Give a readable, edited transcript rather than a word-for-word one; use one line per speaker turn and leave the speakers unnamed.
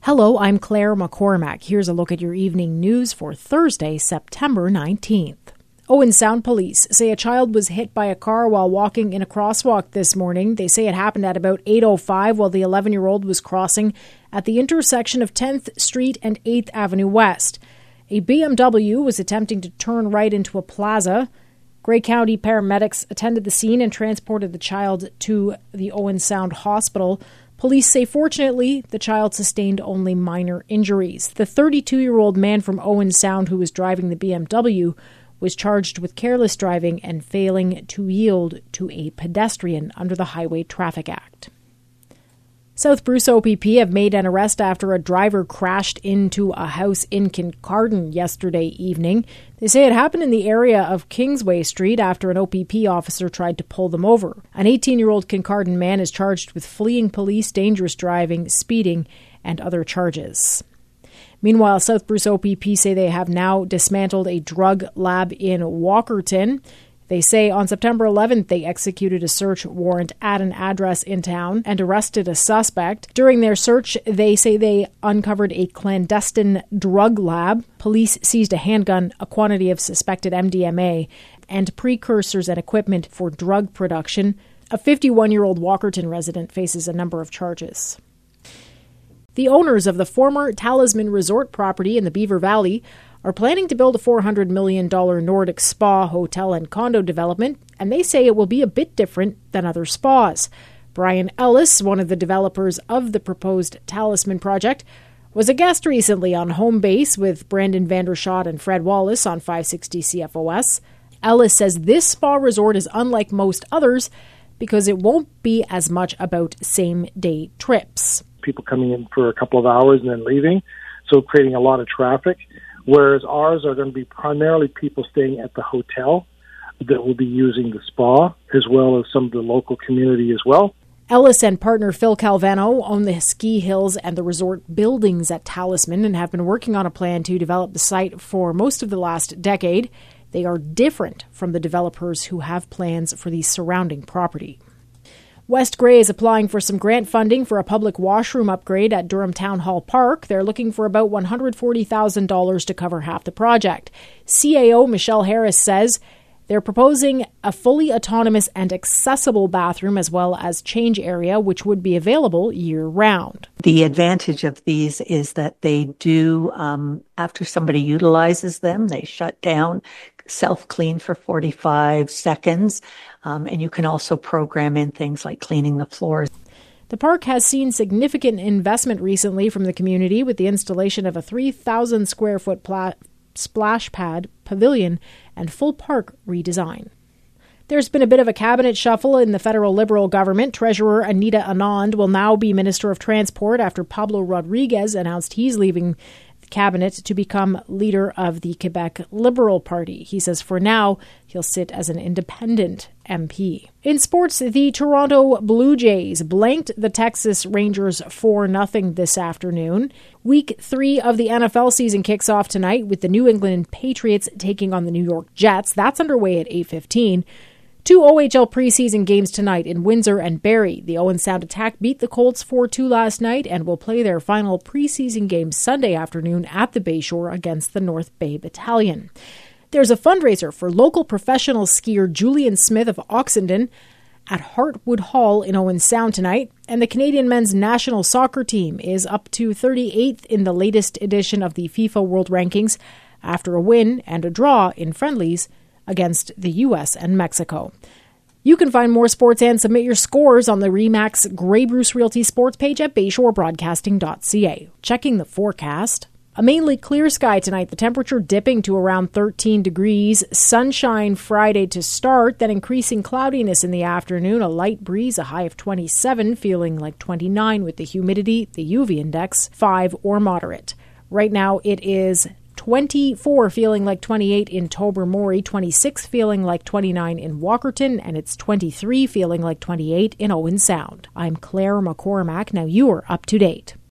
Hello, I'm Claire McCormack. Here's a look at your evening news for Thursday, September 19th. Owen Sound police say a child was hit by a car while walking in a crosswalk this morning. They say it happened at about 8:05 while the 11-year-old was crossing at the intersection of 10th Street and 8th Avenue West. A BMW was attempting to turn right into a plaza. Grey County paramedics attended the scene and transported the child to the Owen Sound Hospital. Police say, fortunately, the child sustained only minor injuries. The 32-year-old man from Owen Sound who was driving the BMW was charged with careless driving and failing to yield to a pedestrian under the Highway Traffic Act. South Bruce OPP have made an arrest after a driver crashed into a house in Kincardine yesterday evening. They say it happened in the area of Kingsway Street after an OPP officer tried to pull them over. An 18-year-old Kincardine man is charged with fleeing police, dangerous driving, speeding, and other charges. Meanwhile, South Bruce OPP say they have now dismantled a drug lab in Walkerton. They say on September 11th, they executed a search warrant at an address in town and arrested a suspect. During their search, they say they uncovered a clandestine drug lab. Police seized a handgun, a quantity of suspected MDMA, and precursors and equipment for drug production. A 51-year-old Walkerton resident faces a number of charges. The owners of the former Talisman Resort property in the Beaver Valley are planning to build a $400 million Nordic spa, hotel, and condo development, and they say it will be a bit different than other spas. Brian Ellis, one of the developers of the proposed Talisman project, was a guest recently on Home Base with Brandon Vandershot and Fred Wallace on 560 CFOS. Ellis says this spa resort is unlike most others because it won't be as much about same-day trips.
People coming in for a couple of hours and then leaving, so creating a lot of traffic. Whereas ours are going to be primarily people staying at the hotel that will be using the spa, as well as some of the local community as well.
Ellis and partner Phil Calvano own the ski hills and the resort buildings at Talisman and have been working on a plan to develop the site for most of the last decade. They are different from the developers who have plans for the surrounding property. West Grey is applying for some grant funding for a public washroom upgrade at Durham Town Hall Park. They're looking for about $140,000 to cover half the project. CAO Michelle Harris says they're proposing a fully autonomous and accessible bathroom as well as change area, which would be available year-round.
The advantage of these is that they do, after somebody utilizes them, they shut down, self-clean for 45 seconds, and you can also program in things like cleaning the floors.
The park has seen significant investment recently from the community with the installation of a 3,000 square foot splash pad, pavilion, and full park redesign. There's been a bit of a cabinet shuffle in the federal Liberal government. Treasurer Anita Anand will now be Minister of Transport after Pablo Rodriguez announced he's leaving the cabinet to become leader of the Quebec Liberal Party. He says for now, he'll sit as an independent MP. In sports, the Toronto Blue Jays blanked the Texas Rangers 4-0 this afternoon. Week 3 of the NFL season kicks off tonight with the New England Patriots taking on the New York Jets. That's underway at 8:15. 2 OHL preseason games tonight in Windsor and Barrie. The Owen Sound Attack beat the Colts 4-2 last night and will play their final preseason game Sunday afternoon at the Bayshore against the North Bay Battalion. There's a fundraiser for local professional skier Julian Smith of Oxenden at Hartwood Hall in Owen Sound tonight, and the Canadian men's national soccer team is up to 38th in the latest edition of the FIFA World Rankings after a win and a draw in friendlies against the U.S. and Mexico. You can find more sports and submit your scores on the RE/MAX Grey Bruce Realty sports page at bayshorebroadcasting.ca. Checking the forecast. A mainly clear sky tonight, the temperature dipping to around 13 degrees. Sunshine Friday to start, then increasing cloudiness in the afternoon. A light breeze, a high of 27, feeling like 29 with the humidity, the UV index, 5 or moderate. Right now it is 24 feeling like 28 in Tobermory, 26 feeling like 29 in Walkerton, and it's 23 feeling like 28 in Owen Sound. I'm Claire McCormack. Now you are up to date.